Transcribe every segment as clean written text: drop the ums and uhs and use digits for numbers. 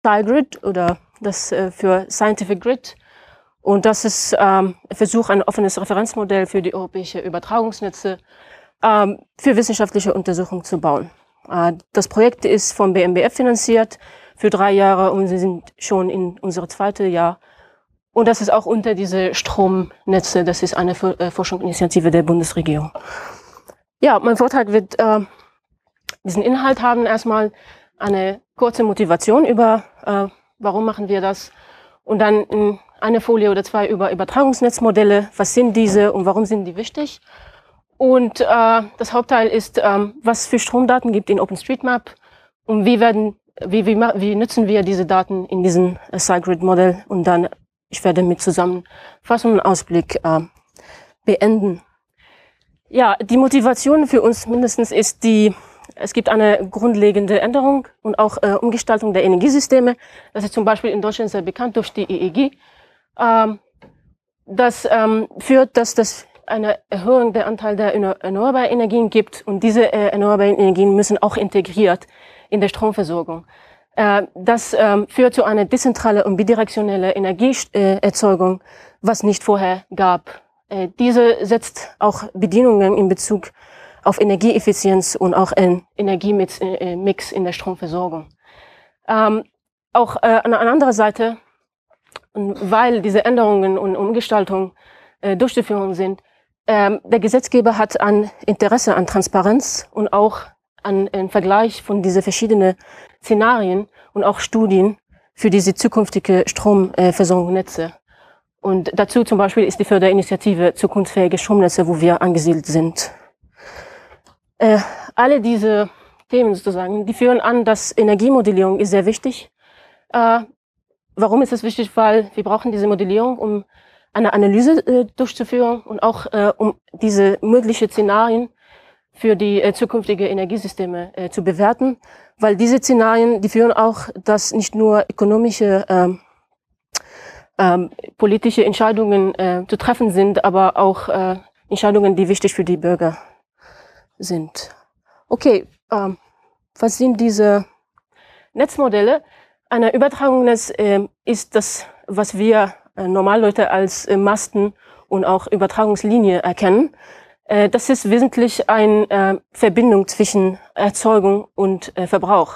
SciGrid oder das für Scientific Grid. Und das ist ein Versuch, ein offenes Referenzmodell für die europäische Übertragungsnetze für wissenschaftliche Untersuchungen zu bauen. Das Projekt ist vom BMBF finanziert für 3 Jahre und wir sind schon in unserem 2. Jahr. Und das ist auch unter diese Stromnetze. Das ist eine Forschungsinitiative der Bundesregierung. Ja, mein Vortrag wird diesen Inhalt haben. Erstmal eine kurze Motivation über, warum machen wir das. Und dann in eine Folie oder 2 über Übertragungsnetzmodelle. Was sind diese und warum sind die wichtig? Und das Hauptteil ist, was für Stromdaten gibt in OpenStreetMap und wie nutzen wir diese Daten in diesem SciGrid-Modell. Und dann, ich werde mit Zusammenfassung und Ausblick beenden. Ja, die Motivation für uns mindestens ist es gibt eine grundlegende Änderung und auch Umgestaltung der Energiesysteme. Das ist zum Beispiel in Deutschland sehr bekannt durch die EEG. Das führt, dass das eine Erhöhung der Anteil der erneuerbaren Energien gibt und diese erneuerbaren Energien müssen auch integriert in der Stromversorgung. Das führt zu einer dezentralen und bidirektionellen Energieerzeugung, was nicht vorher gab. Diese setzt auch Bedingungen in Bezug auf Energieeffizienz und auch einen Energiemix in der Stromversorgung. Auch an einer anderen Seite, weil diese Änderungen und Umgestaltungen durchzuführen sind, der Gesetzgeber hat ein Interesse an Transparenz und auch an einen Vergleich von diesen verschiedenen Szenarien und auch Studien für diese zukünftige Stromversorgungsnetze. Und dazu zum Beispiel ist die Förderinitiative Zukunftsfähige Stromnetze, wo wir angesiedelt sind. Alle diese Themen sozusagen, die führen an, dass Energiemodellierung ist sehr wichtig. Warum ist es wichtig? Weil wir brauchen diese Modellierung, um eine Analyse durchzuführen und auch um diese möglichen Szenarien für die zukünftigen Energiesysteme zu bewerten. Weil diese Szenarien, die führen auch, dass nicht nur ökonomische, politische Entscheidungen zu treffen sind, aber auch Entscheidungen, die wichtig für die Bürger sind. Okay, was sind diese Netzmodelle? Eine Übertragungsnetz ist das, was wir Normalleute als Masten und auch Übertragungslinie erkennen. Das ist wesentlich eine Verbindung zwischen Erzeugung und Verbrauch.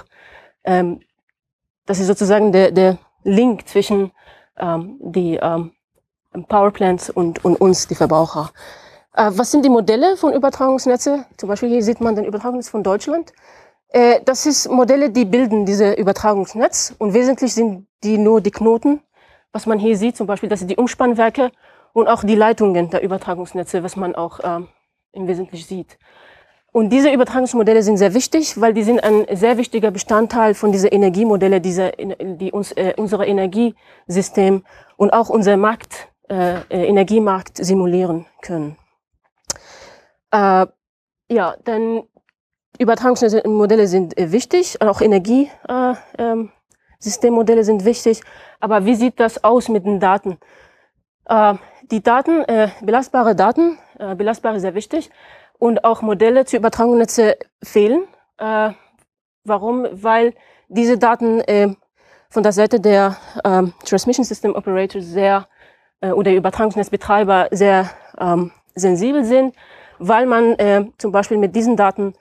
Das ist sozusagen der Link zwischen die Powerplants und uns, die Verbraucher. Was sind die Modelle von Übertragungsnetze? Zum Beispiel hier sieht man den Übertragungsnetz von Deutschland. Das ist Modelle, die bilden diese Übertragungsnetz und wesentlich sind die nur die Knoten. Was man hier sieht, zum Beispiel, das sind die Umspannwerke und auch die Leitungen der Übertragungsnetze, was man auch im Wesentlichen sieht. Und diese Übertragungsmodelle sind sehr wichtig, weil die sind ein sehr wichtiger Bestandteil von diesen Energiemodelle, die uns unser Energiesystem und auch unser Energiemarkt simulieren können. Ja, denn Übertragungsmodelle sind wichtig, auch Energiesystemmodelle sind wichtig. Aber wie sieht das aus mit den Daten? Die Daten, belastbare Daten, belastbar ist sehr wichtig. Und auch Modelle zu Übertragungsnetze fehlen. Warum? Weil diese Daten von der Seite der Transmission System Operators oder Übertragungsnetzbetreiber sehr sensibel sind, weil man zum Beispiel mit diesen Daten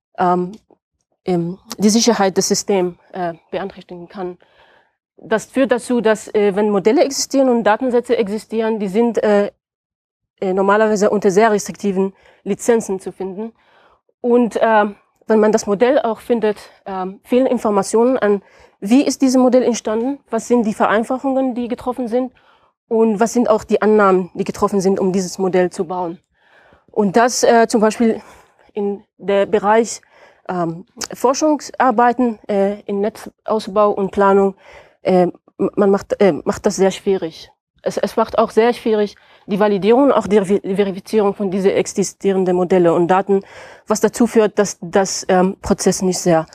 die Sicherheit des Systems beeinträchtigen kann. Das führt dazu, dass wenn Modelle existieren und Datensätze existieren, die sind normalerweise unter sehr restriktiven Lizenzen zu finden. Und wenn man das Modell auch findet, fehlen Informationen an, wie ist dieses Modell entstanden, was sind die Vereinfachungen, die getroffen sind und was sind auch die Annahmen, die getroffen sind, um dieses Modell zu bauen. Und das zum Beispiel in der Bereich Forschungsarbeiten in Netzausbau und Planung, man macht das sehr schwierig. Es macht auch sehr schwierig die Validierung, auch die Verifizierung von diesen existierenden Modelle und Daten, was dazu führt, dass das Prozess nicht sehr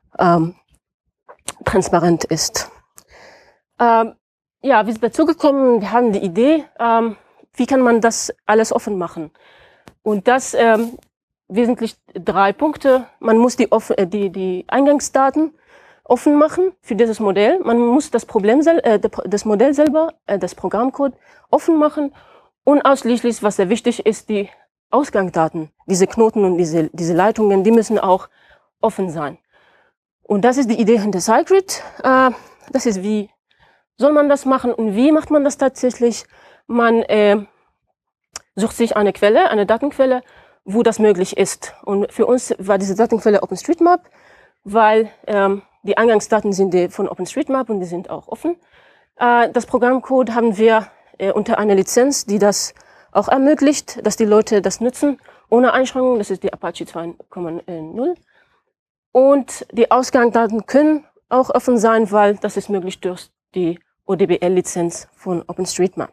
transparent ist. Ja, wir sind dazu gekommen, wir haben die Idee, wie kann man das alles offen machen? Und das wesentlich 3 Punkte. Man muss die Eingangsdaten offen machen für dieses Modell. Man muss das das Modell selber, das Programmcode offen machen und ausschließlich, was sehr wichtig ist, die Ausgangsdaten, diese Knoten und diese Leitungen, die müssen auch offen sein. Und das ist die Idee hinter Cygrid. Das ist, wie soll man das machen und wie macht man das tatsächlich? Man sucht sich eine Quelle, eine Datenquelle, wo das möglich ist. Und für uns war diese Datenquelle OpenStreetMap, weil die Eingangsdaten sind von OpenStreetMap und die sind auch offen. Das Programmcode haben wir unter einer Lizenz, die das auch ermöglicht, dass die Leute das nutzen, ohne Einschränkungen. Das ist die Apache 2.0. Und die Ausgangsdaten können auch offen sein, weil das ist möglich durch die ODBL-Lizenz von OpenStreetMap.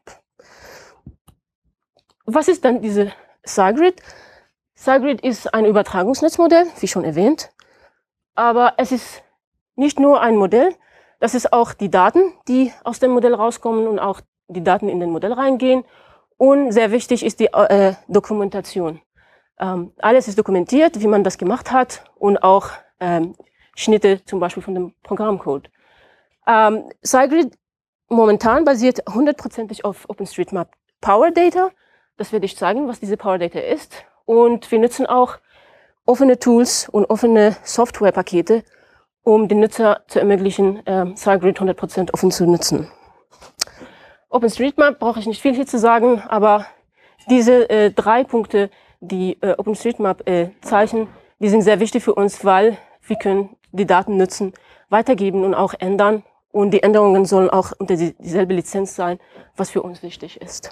Was ist dann diese Cygrid? Cygrid ist ein Übertragungsnetzmodell, wie schon erwähnt. Aber es ist nicht nur ein Modell, das ist auch die Daten, die aus dem Modell rauskommen und auch die Daten in den Modell reingehen. Und sehr wichtig ist die Dokumentation. Alles ist dokumentiert, wie man das gemacht hat und auch Schnitte zum Beispiel von dem Programmcode. Cygrid momentan basiert 100% auf OpenStreetMap Power Data. Das werde ich zeigen, was diese Power Data ist. Und wir nutzen auch offene Tools und offene Softwarepakete, um den Nutzer zu ermöglichen, Cygrid 100% offen zu nutzen. OpenStreetMap brauche ich nicht viel hier zu sagen, aber diese 3 Punkte, die OpenStreetMap zeichnen, die sind sehr wichtig für uns, weil wir können die Daten nutzen, weitergeben und auch ändern. Und die Änderungen sollen auch unter dieselbe Lizenz sein, was für uns wichtig ist.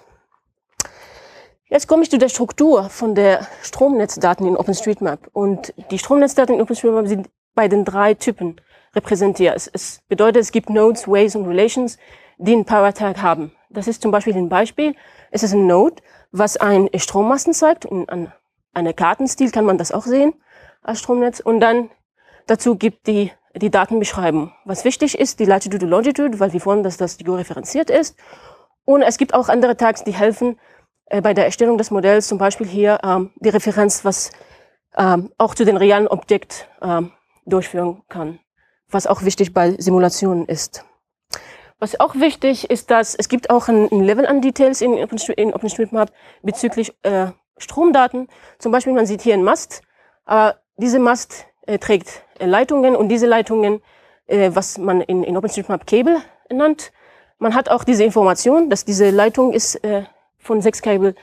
Jetzt komme ich zu der Struktur von der Stromnetzdaten in OpenStreetMap. Und die Stromnetzdaten in OpenStreetMap sind bei den 3 Typen repräsentiert. Es bedeutet, es gibt Nodes, Ways und Relations, die einen Power Tag haben. Das ist zum Beispiel ein Beispiel. Es ist ein Node, was einen Strommasten zeigt. Und an einer Kartenstil kann man das auch sehen als Stromnetz. Und dann dazu gibt die Datenbeschreibung. Was wichtig ist, die Latitude und Longitude, weil wir wollen, dass das georeferenziert ist. Und es gibt auch andere Tags, die helfen bei der Erstellung des Modells, zum Beispiel hier die Referenz, was auch zu den realen Objekt durchführen kann, was auch wichtig bei Simulationen ist. Was auch wichtig ist, dass es gibt auch ein Level an Details in OpenStreetMap bezüglich Stromdaten. Zum Beispiel, man sieht hier einen Mast. Diese Mast trägt Leitungen und diese Leitungen, was man in OpenStreetMap Cable nennt. Man hat auch diese Information, dass diese Leitung ist von 6 Kabel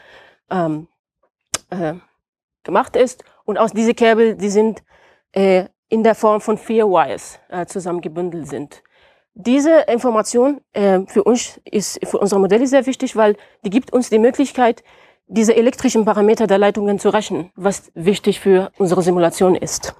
gemacht ist. Und aus diese Kabel, die sind in der Form von 4 Wires zusammengebündelt sind. Diese Information für unsere Modelle sehr wichtig, weil die gibt uns die Möglichkeit, diese elektrischen Parameter der Leitungen zu rechnen, was wichtig für unsere Simulation ist.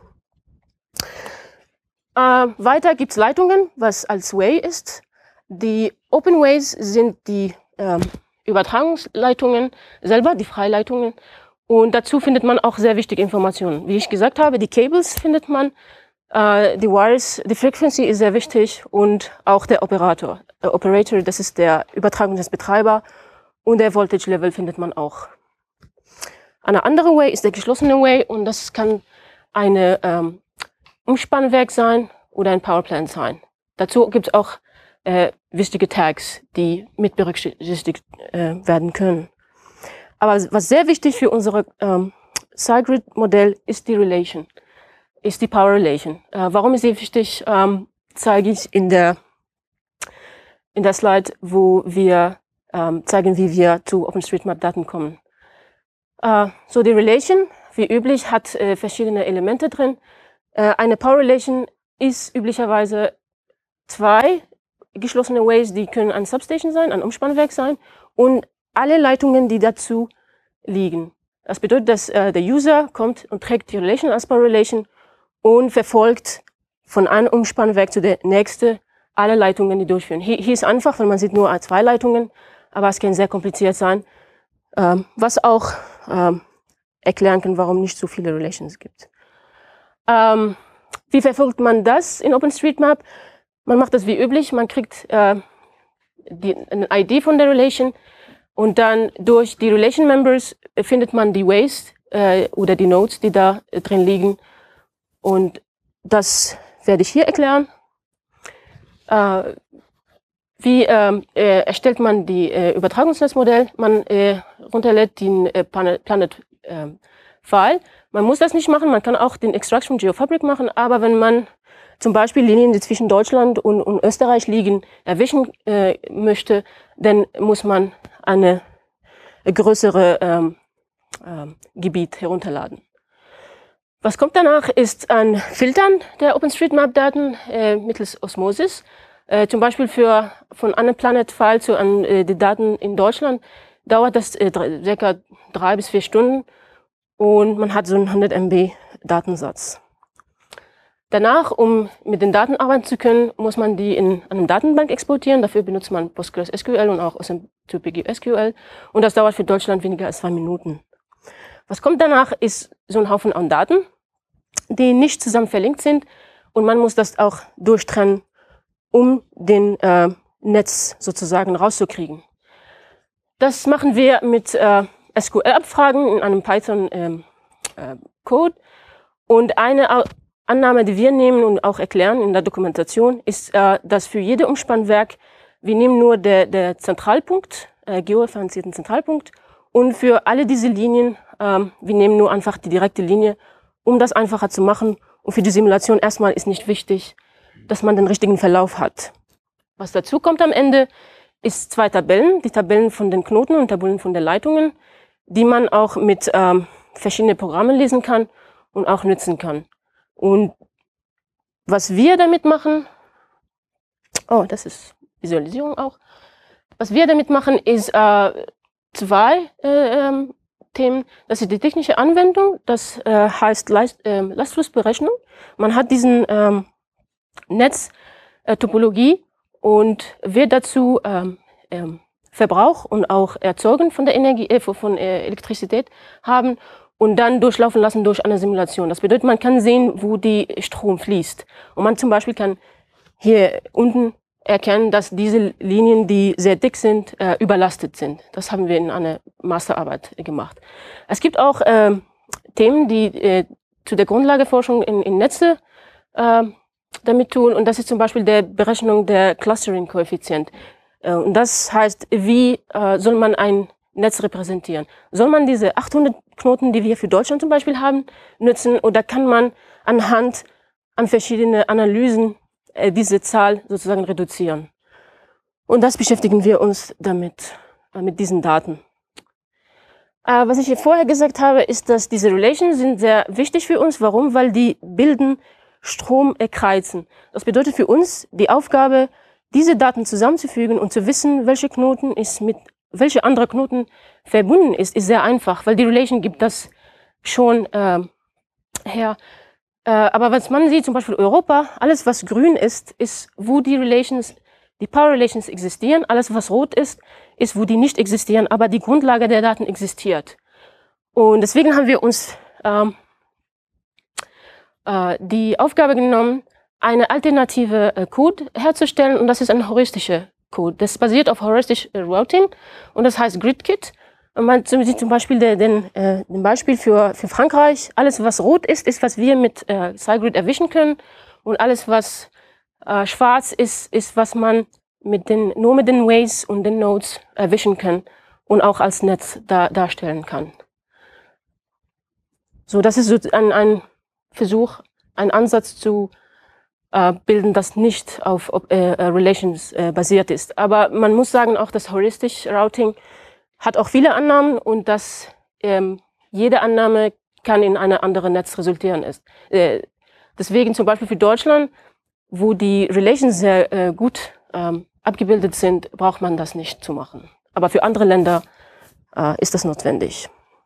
Weiter gibt es Leitungen, was als Way ist. Die Open Ways sind die Übertragungsleitungen selber, die Freileitungen. Und dazu findet man auch sehr wichtige Informationen. Wie ich gesagt habe, die Cables findet man, die Wires, die Frequency ist sehr wichtig und auch der Operator. Der Operator, das ist der Übertragungsnetzbetreiber und der Voltage Level findet man auch. Eine andere Way ist der geschlossene Way und das kann eine Umspannwerk sein oder ein Powerplant sein. Dazu gibt es auch wichtige Tags, die mit berücksichtigt werden können. Aber was sehr wichtig für unsere Cygrid-Modell ist die Relation, ist die Power Relation. Warum ist sie wichtig, zeige ich in der Slide, wo wir zeigen, wie wir zu OpenStreetMap-Daten kommen. So die Relation, wie üblich, hat verschiedene Elemente drin. Eine Power Relation ist üblicherweise 2 geschlossene Ways, die können ein Substation sein, ein Umspannwerk sein und alle Leitungen, die dazu liegen. Das bedeutet, dass der User kommt und trägt die Relation als Power Relation und verfolgt von einem Umspannwerk zu der nächsten alle Leitungen, die durchführen. Hier ist einfach, weil man sieht nur 2 Leitungen, aber es kann sehr kompliziert sein, was auch erklären kann, warum nicht so viele Relations gibt. Wie verfolgt man das in OpenStreetMap? Man macht das wie üblich, man kriegt eine ID von der Relation und dann durch die Relation Members findet man die Ways oder die Nodes, die da drin liegen. Und das werde ich hier erklären. wie erstellt man die Übertragungsnetzmodell? Man runterlädt den Planet-File. Man muss das nicht machen, man kann auch den Extraction GeoFabric machen, aber wenn man zum Beispiel Linien, die zwischen Deutschland und Österreich liegen, erwischen möchte, dann muss man eine größere Gebiet herunterladen. Was kommt danach, ist ein Filtern der OpenStreetMap-Daten mittels Osmosis. Zum Beispiel von einem Planet-File zu die Daten in Deutschland dauert das ca. 3 bis 4 Stunden und man hat so einen 100 MB Datensatz. Danach, um mit den Daten arbeiten zu können, muss man die in eine Datenbank exportieren. Dafür benutzt man PostgreSQL und auch OSM2PG-SQL. Und das dauert für Deutschland weniger als 2 Minuten. Was kommt danach, ist so ein Haufen an Daten, die nicht zusammen verlinkt sind. Und man muss das auch durchtrennen, um den Netz sozusagen rauszukriegen. Das machen wir mit SQL-Abfragen in einem Python-Code. Und eine Annahme, die wir nehmen und auch erklären in der Dokumentation, ist, dass für jedes Umspannwerk, wir nehmen nur der Zentralpunkt, georeferenzierten Zentralpunkt, und für alle diese Linien, wir nehmen nur einfach die direkte Linie, um das einfacher zu machen. Und für die Simulation erstmal ist nicht wichtig, dass man den richtigen Verlauf hat. Was dazu kommt am Ende, ist 2 Tabellen, die Tabellen von den Knoten und Tabellen von den Leitungen, die man auch mit verschiedenen Programmen lesen kann und auch nutzen kann. Und was wir damit machen, das ist Visualisierung auch. Was wir damit machen, ist 2 Themen. Das ist die technische Anwendung, das heißt Lastflussberechnung. Man hat diesen Netztopologie und wird dazu Verbrauch und auch Erzeugen von der Energie, von Elektrizität haben und dann durchlaufen lassen durch eine Simulation. Das bedeutet, man kann sehen, wo die Strom fließt. Und man zum Beispiel kann hier unten erkennen, dass diese Linien, die sehr dick sind, überlastet sind. Das haben wir in einer Masterarbeit gemacht. Es gibt auch Themen, die zu der Grundlageforschung in Netze damit tun. Und das ist zum Beispiel der Berechnung der Clustering-Koeffizient. Und das heißt, wie soll man ein Netz repräsentieren? Soll man diese 800 Knoten, die wir für Deutschland zum Beispiel haben, nutzen, oder kann man anhand an verschiedene Analysen diese Zahl sozusagen reduzieren? Und das beschäftigen wir uns damit, mit diesen Daten. Was ich hier vorher gesagt habe, ist, dass diese Relations sind sehr wichtig für uns. Warum? Weil die bilden Stromkreisen. Das bedeutet für uns die Aufgabe, diese Daten zusammenzufügen und zu wissen, welche Knoten ist mit welche andere Knoten verbunden ist sehr einfach, weil die Relation gibt das schon her. Aber was man sieht, zum Beispiel Europa, alles was grün ist, ist, wo die Relations, die Power Relations existieren. Alles was rot ist, ist, wo die nicht existieren, aber die Grundlage der Daten existiert. Und deswegen haben wir uns die Aufgabe genommen, eine alternative Code herzustellen, und das ist ein heuristischer Code. Das basiert auf Heuristic Routing und das heißt GridKit. Und man sieht zum Beispiel den Beispiel für Frankreich. Alles, was rot ist, ist, was wir mit SciGrid erwischen können. Und alles, was schwarz ist, ist, was man nur mit den Ways und den Nodes erwischen kann und auch als Netz darstellen kann. So, das ist so ein Versuch, ein Ansatz zu bilden, das nicht auf Relations basiert ist. Aber man muss sagen, auch das Heuristic Routing hat auch viele Annahmen, und dass jede Annahme kann in eine andere Netz resultieren ist. Deswegen zum Beispiel für Deutschland, wo die Relations sehr gut abgebildet sind, braucht man das nicht zu machen. Aber für andere Länder ist das notwendig.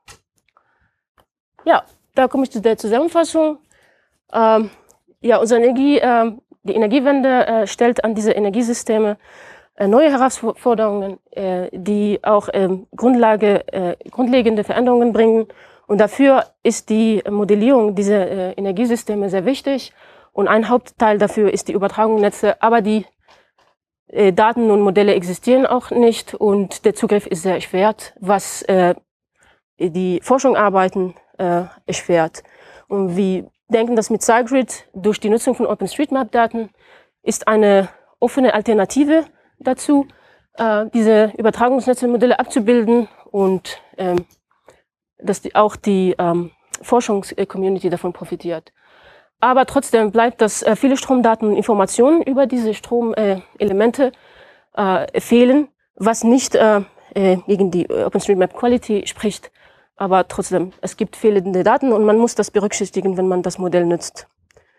Ja, da komme ich zu der Zusammenfassung. Ja, die Energiewende stellt an diese Energiesysteme neue Herausforderungen, die auch grundlegende Veränderungen bringen. Und dafür ist die Modellierung dieser Energiesysteme sehr wichtig. Und ein Hauptteil dafür ist die Übertragungsnetze. Aber die Daten und Modelle existieren auch nicht. Und der Zugriff ist sehr erschwert, was die Forschungsarbeiten erschwert. Und wir denken, dass mit SciGrid durch die Nutzung von OpenStreetMap-Daten ist eine offene Alternative dazu, diese Übertragungsnetzmodelle abzubilden und dass auch die Forschungscommunity davon profitiert. Aber trotzdem bleibt, dass viele Stromdaten und Informationen über diese Stromelemente fehlen, was nicht gegen die OpenStreetMap Quality spricht. Aber trotzdem, es gibt fehlende Daten und man muss das berücksichtigen, wenn man das Modell nutzt.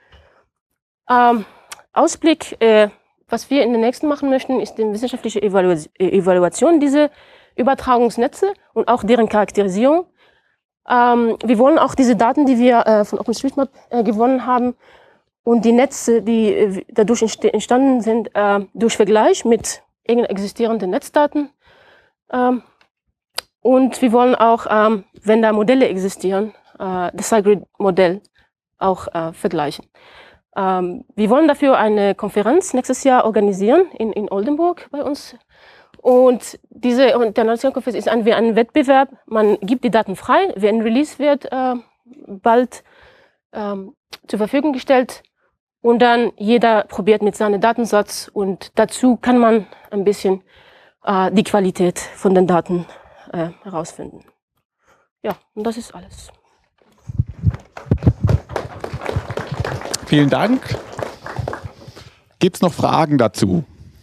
Ausblick, was wir in den nächsten machen möchten, ist die wissenschaftliche Evaluation dieser Übertragungsnetze und auch deren Charakterisierung. Wir wollen auch diese Daten, die wir von OpenStreetMap gewonnen haben und die Netze, die dadurch entstanden sind, durch Vergleich mit existierenden Netzdaten. Und wir wollen auch, wenn da Modelle existieren, das Cygrid-Modell auch vergleichen. Wir wollen dafür eine Konferenz nächstes Jahr organisieren in Oldenburg bei uns. Und diese internationale Konferenz ist wie ein Wettbewerb. Man gibt die Daten frei. Ein Release wird bald zur Verfügung gestellt. Und dann jeder probiert mit seinem Datensatz. Und dazu kann man ein bisschen die Qualität von den Daten herausfinden. Ja, und das ist alles. Vielen Dank. Gibt es noch Fragen dazu?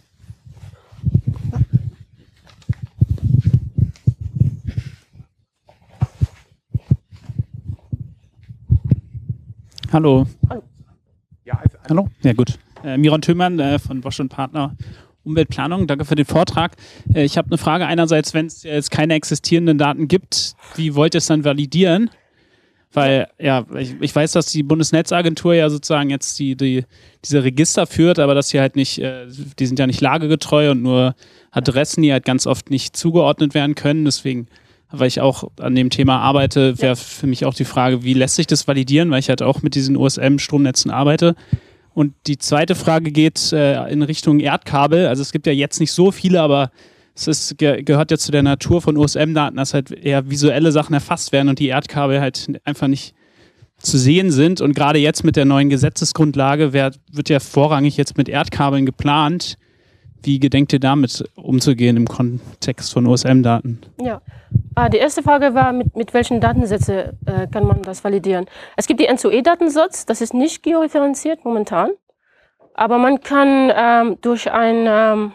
Hallo. Hallo. Ja, Hallo. Ja, gut. Miron Thümann von Bosch & Partner Umweltplanung. Danke für den Vortrag. Ich habe eine Frage. Einerseits, wenn es jetzt keine existierenden Daten gibt, wie wollt ihr es dann validieren? Weil, ja, ich weiß, dass die Bundesnetzagentur ja sozusagen jetzt diese Register führt, aber dass sie halt nicht, die sind ja nicht lagegetreu und nur Adressen, die halt ganz oft nicht zugeordnet werden können. Deswegen, weil ich auch an dem Thema arbeite, wäre für mich auch die Frage, wie lässt sich das validieren, weil ich halt auch mit diesen OSM-Stromnetzen arbeite. Und die zweite Frage geht in Richtung Erdkabel. Also es gibt ja jetzt nicht so viele, aber gehört ja zu der Natur von OSM-Daten, dass halt eher visuelle Sachen erfasst werden und die Erdkabel halt einfach nicht zu sehen sind. Und gerade jetzt mit der neuen Gesetzesgrundlage wird ja vorrangig jetzt mit Erdkabeln geplant. Wie gedenkt ihr damit umzugehen im Kontext von OSM-Daten? Ja, die erste Frage war, mit welchen Datensätzen kann man das validieren? Es gibt die N2E-Datensatz, das ist nicht georeferenziert momentan, aber man kann durch ein,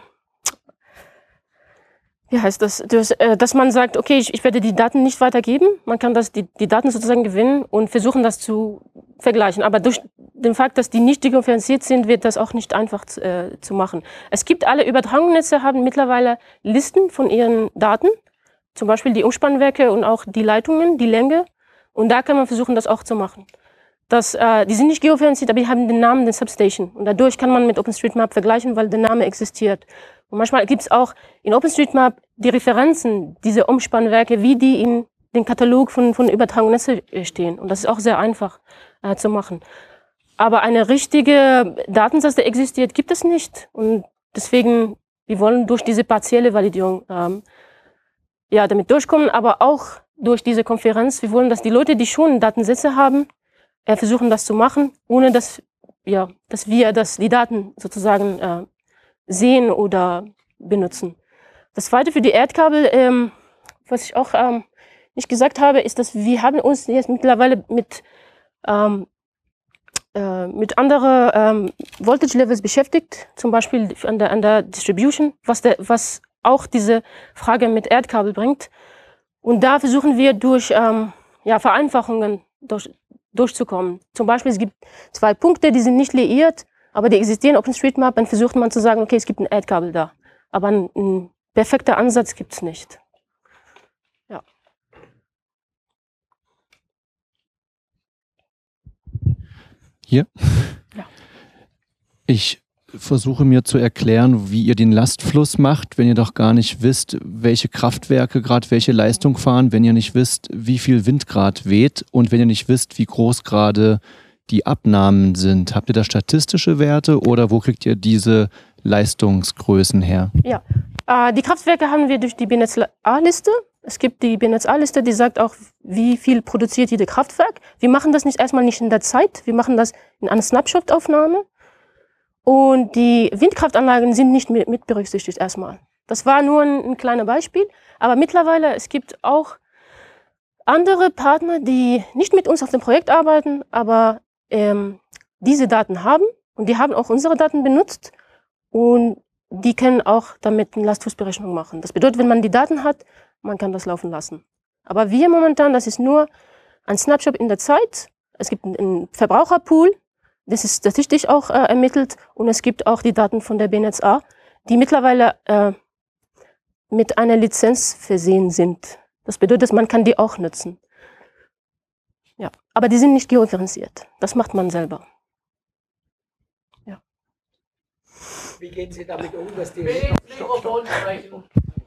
wie heißt das, dass man sagt, okay, ich werde die Daten nicht weitergeben, man kann die Daten sozusagen gewinnen und versuchen, das zu vergleichen. Aber durch den Fakt, dass die nicht georeferenziert sind, wird das auch nicht einfach zu machen. Es gibt alle Übertragungsnetze, haben mittlerweile Listen von ihren Daten, zum Beispiel die Umspannwerke und auch die Leitungen, die Länge. Und da kann man versuchen, das auch zu machen. Die sind nicht georeferenziert, aber die haben den Namen der Substation. Und dadurch kann man mit OpenStreetMap vergleichen, weil der Name existiert. Und manchmal gibt es auch in OpenStreetMap die Referenzen, diese Umspannwerke, wie die in den Katalog von Übertragungsnetzen stehen. Und das ist auch sehr einfach zu machen. Aber eine richtige Datensatz, der existiert, gibt es nicht. Und deswegen, wir wollen durch diese partielle Validierung damit durchkommen, aber auch durch diese Konferenz. Wir wollen, dass die Leute, die schon Datensätze haben, versuchen, das zu machen, ohne dass wir die Daten sozusagen sehen oder benutzen. Das Zweite für die Erdkabel, was ich auch nicht gesagt habe, ist, dass wir haben uns jetzt mittlerweile mit anderen Voltage Levels beschäftigt, zum Beispiel an der Distribution, was auch diese Frage mit Erdkabel bringt. Und da versuchen wir durch Vereinfachungen durchzukommen. Zum Beispiel, es gibt 2 Punkte, die sind nicht liiert, aber die existieren. OpenStreetMap, dann versucht man zu sagen, okay, es gibt ein Erdkabel da. Aber ein perfekter Ansatz gibt es nicht. Ja. Hier? Ja. Ich versuche mir zu erklären, wie ihr den Lastfluss macht, wenn ihr doch gar nicht wisst, welche Kraftwerke gerade welche Leistung fahren, wenn ihr nicht wisst, wie viel Wind gerade weht und wenn ihr nicht wisst, wie groß gerade die Abnahmen sind. Habt ihr da statistische Werte oder wo kriegt ihr diese Leistungsgrößen her? Ja, die Kraftwerke haben wir durch die BNetz A-Liste. Es gibt die BNetz A-Liste, die sagt auch, wie viel produziert jede Kraftwerk. Wir machen das erstmal nicht in der Zeit, wir machen das in einer Snapshot-Aufnahme. Und die Windkraftanlagen sind nicht mit berücksichtigt erstmal. Das war nur ein kleines Beispiel. Aber mittlerweile, es gibt auch andere Partner, die nicht mit uns auf dem Projekt arbeiten, aber diese Daten haben. Und die haben auch unsere Daten benutzt. Und die können auch damit eine Lastflussberechnung machen. Das bedeutet, wenn man die Daten hat, man kann das laufen lassen. Aber wir momentan, das ist nur ein Snapshot in der Zeit. Es gibt einen Verbraucherpool, das ist statistisch auch ermittelt. Und es gibt auch die Daten von der BNetzA, die mittlerweile mit einer Lizenz versehen sind. Das bedeutet, man kann die auch nutzen. Ja, aber die sind nicht geodifferenziert. Das macht man selber. Ja. Wie gehen Sie damit um, dass die... Mikrofon sprechen.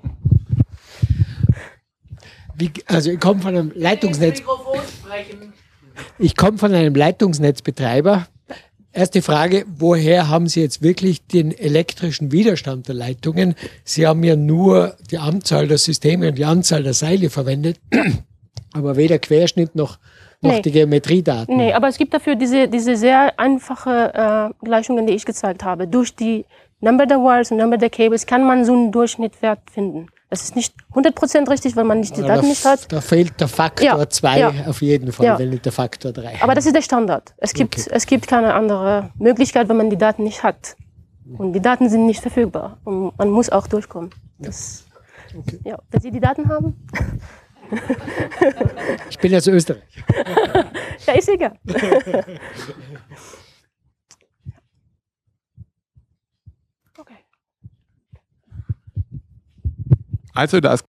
Also ich komme von einem Leitungsnetz. Mikrofon sprechen. Ich komme von einem Leitungsnetzbetreiber. Erste Frage, woher haben Sie jetzt wirklich den elektrischen Widerstand der Leitungen? Sie haben ja nur die Anzahl der Systeme und die Anzahl der Seile verwendet, aber weder Querschnitt noch die Geometriedaten. Nee, aber es gibt dafür diese sehr einfache Gleichungen, die ich gezeigt habe. Durch die Number der Wires und Number der Cables kann man so einen Durchschnittswert finden. Das ist nicht 100% richtig, weil man nicht die Daten nicht hat. Da fehlt der Faktor 2 auf jeden Fall, wenn nicht der Faktor 3. Aber das ist der Standard. Es gibt keine andere Möglichkeit, wenn man die Daten nicht hat. Und die Daten sind nicht verfügbar. Und man muss auch durchkommen. Das, wenn Sie die Daten haben. Ich bin aus Österreich. Ja, ist egal. Also da ist